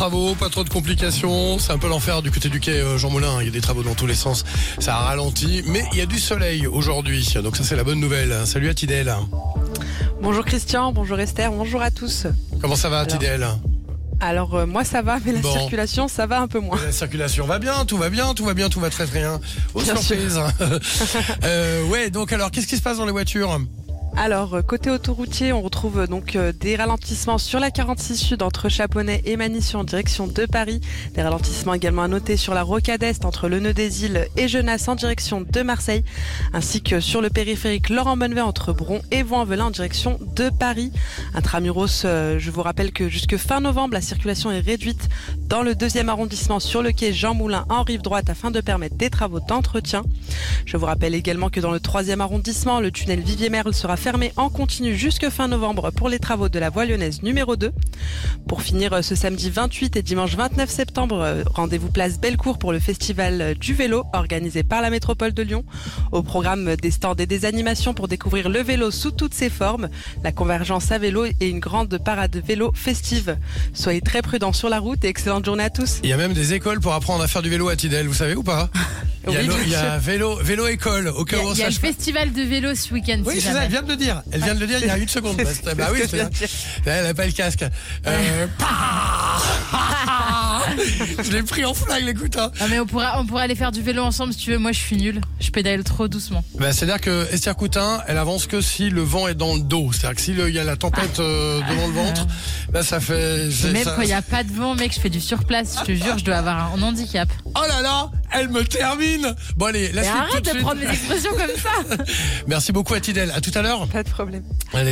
Travaux, pas trop de complications, c'est un peu l'enfer du côté du quai Jean Moulin, il y a des travaux dans tous les sens, ça a ralenti, mais il y a du soleil aujourd'hui, donc ça c'est la bonne nouvelle. Salut à Tidel. Bonjour Christian, bonjour Esther, bonjour à tous. Comment ça va Tidel? Alors moi ça va, mais la circulation ça va un peu moins. La circulation va bien, tout va bien, tout va bien, tout va très bien. Oh surprise. Ouais, donc alors qu'est-ce qui se passe dans les voitures? Alors, côté autoroutier, on retrouve donc des ralentissements sur la 46 Sud entre Chaponnet et Manisson en direction de Paris. Des ralentissements également à noter sur la Rocade Est entre le Nœud des Îles et Genasse en direction de Marseille. Ainsi que sur le périphérique Laurent Bonnevet entre Bron et Vaux-en-Velin en direction de Paris. Intramuros, je vous rappelle que jusque fin novembre, la circulation est réduite dans le 2e arrondissement sur le quai Jean Moulin en rive droite afin de permettre des travaux d'entretien. Je vous rappelle également que dans le 3e arrondissement, le tunnel Vivier-Merle sera fermé en continu jusque fin novembre pour les travaux de la voie lyonnaise numéro 2. Pour finir, ce samedi 28 et dimanche 29 septembre, rendez-vous place Bellecour pour le festival du vélo organisé par la métropole de Lyon. Au programme des stands et des animations pour découvrir le vélo sous toutes ses formes, la convergence à vélo et une grande parade vélo festive. Soyez très prudents sur la route et excellente journée à tous. Il y a même des écoles pour apprendre à faire du vélo à Tidel, vous savez ou pas? Il y a vélo école au cas où on Il y a le festival de vélo ce week-end. Oui, c'est ça, elle vient de le dire. Elle vient de le dire il y a une seconde. Bah oui, c'est elle n'a pas le casque. Je l'ai pris en flag, écoute. Hein. Non mais on pourra aller faire du vélo ensemble si tu veux. Moi je suis nulle. Je pédale trop doucement. Bah, c'est-à-dire que Esther Coutin, elle avance que si le vent est dans le dos. C'est-à-dire que s'il y a la tempête devant le ventre, là ça fait. Même quand il n'y a pas de vent, mec, je fais du surplace. Je te jure, je dois avoir un handicap. Oh là là, elle me termine. Bon allez, arrête de prendre mes expressions comme ça. Merci beaucoup à Tidel. À tout à l'heure. Pas de problème. Allez.